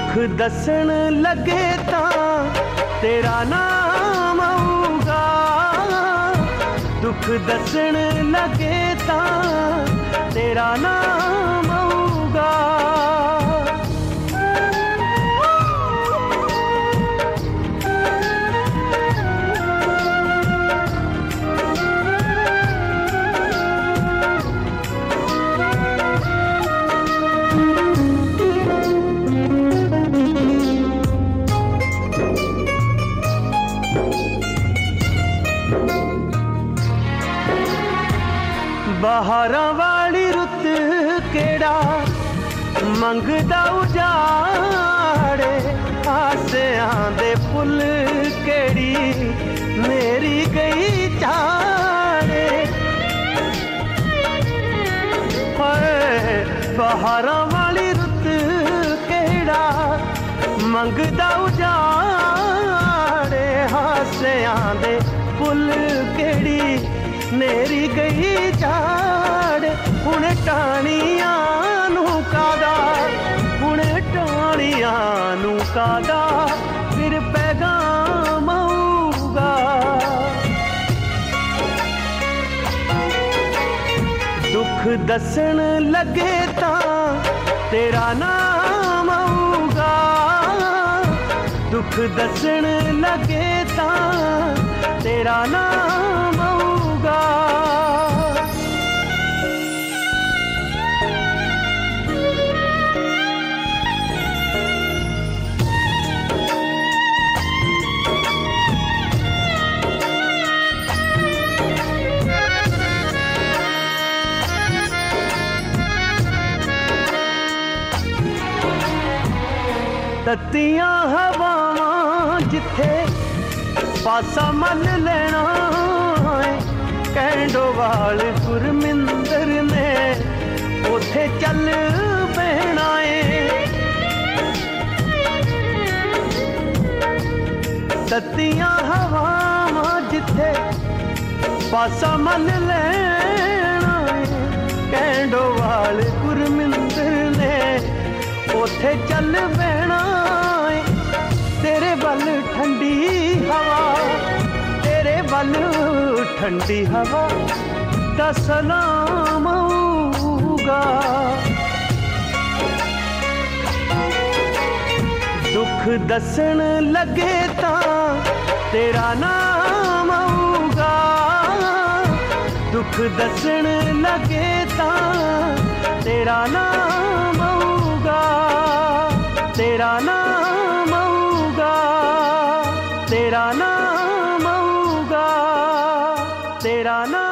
दुख दसन लगे तां तेरा नाम आऊगा, दुख दसन लगे तां तेरा नाम आऊगा। बहारां वाली रुत केड़ा मंगदा उजाड़े, आसियां दे फुल केड़ी मेरी गई झाड़े। बहारां वाली रुत केड़ा मंगदा उजाड़े, आसियां दे फुल केड़ी मेरी गई झाड़। हुण टाणियां नू कादा, हुण टाणियां नू कादा फिर पैगाम आऊगा। दुख दसन लगे तां तेरा नाम आऊगा, दुख दसन लगे तां तेरा नाम आऊगा। तत्तियां हवावां जिथे पासा मन लेना है, कैंडोवाल गुरमिंदर ने उथे चल बहना है। तत्तियां हवावां जिथे पासा मन लेना है, कैंडोवाल गुरमिंदर ने उथे चल बहना है। तेरे बल ठंडी हवा, तेरे बल ठंडी हवा दा सलाम आऊगा। दुख दसन लगे तां तेरा नाम आऊगा, दुख दसन लगे तां तेरा नाम आऊगा, तेरा नाम आऊगा, तेरा नाम आऊगा, तेरा नाम।